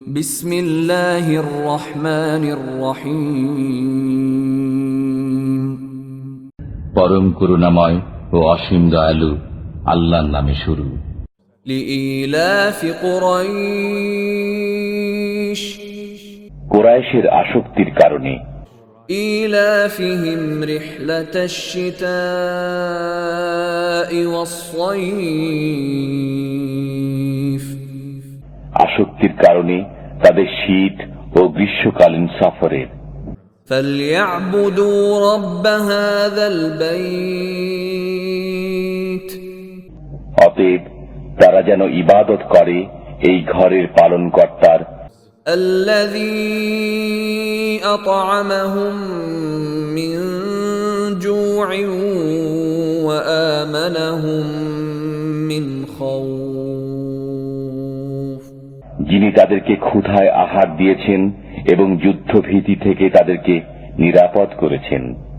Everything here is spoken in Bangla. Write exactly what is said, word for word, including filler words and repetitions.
বিসমিল্লাহির রহমানির রহিম। পরম করুণাময় ও অসীম দয়ালু আল্লাহর নামে শুরু। লিইলাফি কুরাইশ, কুরাইশের আসক্তির কারণে। ইলাফিহিম রিহলাতাশ শিতাই ওয়াস-সাইফ, আসক্তির কারণে তাদের শীত ও গ্রীষ্মকালীন সফরের। ফালইয়াবুদু রাব্ব হাযাল বাইত, অতএব তারা যেন ইবাদত করে এই ঘরের পালনকর্তার, আল্লাযী আত'আমাহুম মিন জু'ইন ওয়া আমানাহুম মিন খাউফ, যিনি তাদেরকে ক্ষুধায় আহার দিয়েছেন এবং যুদ্ধভীতি থেকে তাদেরকে নিরাপদ করেছেন।